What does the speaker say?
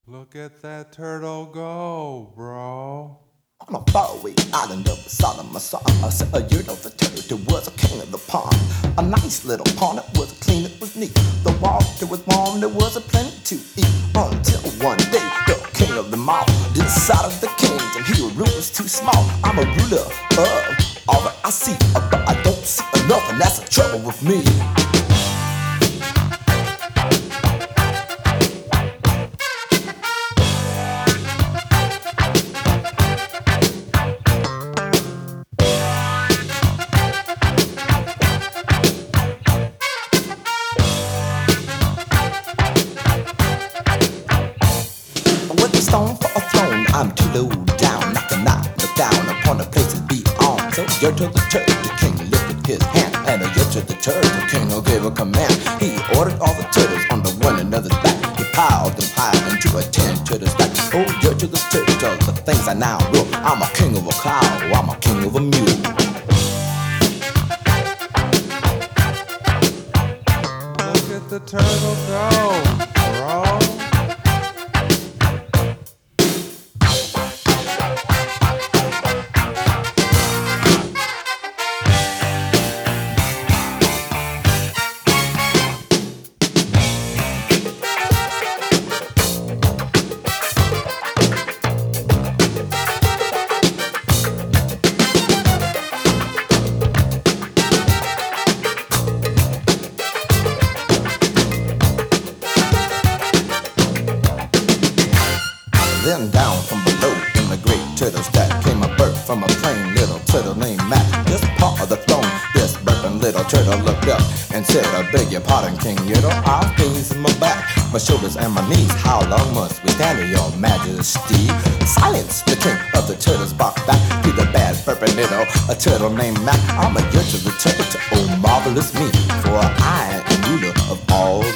Look at that turtle go, bro. On a faraway island of the Solomon, I said a year of the turtle was a king of the pond. A nice little pond, it was clean, it was neat. The water was warm, there was a plenty to eat. Until one day, the king of them all decided the kingdom he would rule was too small. I'm a ruler of all that I see, but I don't see enough, and that's the trouble with me. With a stone for a throne, I'm too low down. I cannot look down upon the places beyond. So you're to the turtle, the king lifted his hand, and a year to the turtle, the king gave a command. He ordered all the turtles under one another's back. He piled them high into a 10 turtle stack. Oh, you're to the turtle, the things I now rule. I'm a king of a cow, I'm a king of a mule. Look at the turtle go, bro. Then down from below in the great turtle stack came a bird from a plain little turtle named Matt. Just part of the throne, this burping little turtle looked up and said, I beg your pardon, King Yodel. I've pains in my back, my shoulders and my knees. How long must we stand here, your majesty? Silence, the king of the turtles barked back to the bad burping little a turtle named Matt. I'm a judge of the turtle, oh marvelous me, for I am ruler of all